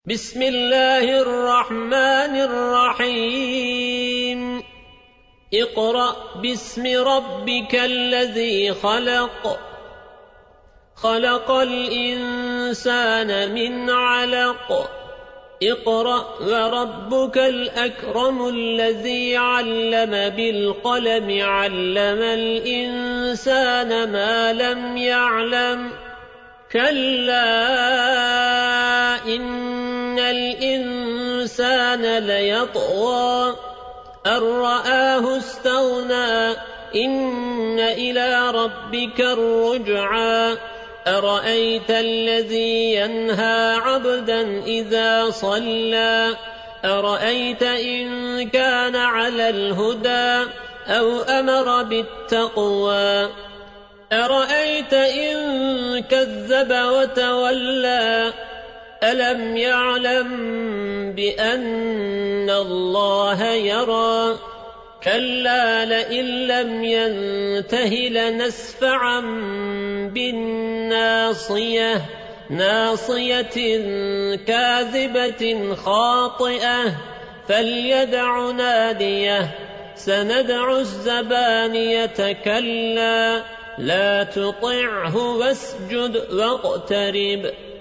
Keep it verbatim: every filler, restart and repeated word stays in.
بسم الله الرحمن الرحيم اقرأ باسم ربك الذي خلق خلق الإنسان من علق اقرأ وربك الأكرم الذي علم بالقلم علم الإنسان ما لم يعلم كلا إن الإنسان ليطغى أن رآه استغنى إن إلى ربك الرجعى أرأيت الذي ينهى عبدا إذا صلى أرأيت إن كان على الهدى أو أمر بالتقوى أرأيت إن كذب وتولى ألم يعلم بأن الله يرى كلا لئن لم ينته لنسفعا بالناصية ناصية كاذبة خاطئة فليدع ناديه سندع الزبانية كلا لا تطعه واسجد واقترب